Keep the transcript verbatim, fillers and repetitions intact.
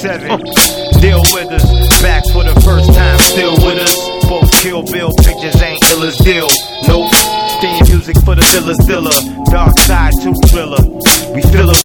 seven. Deal with us, back for the first time, still with us. Both Kill Bill pictures ain't ill as deal. Nope. Theme music for the Dilla Dilla. Dark Side two thriller. We feel it.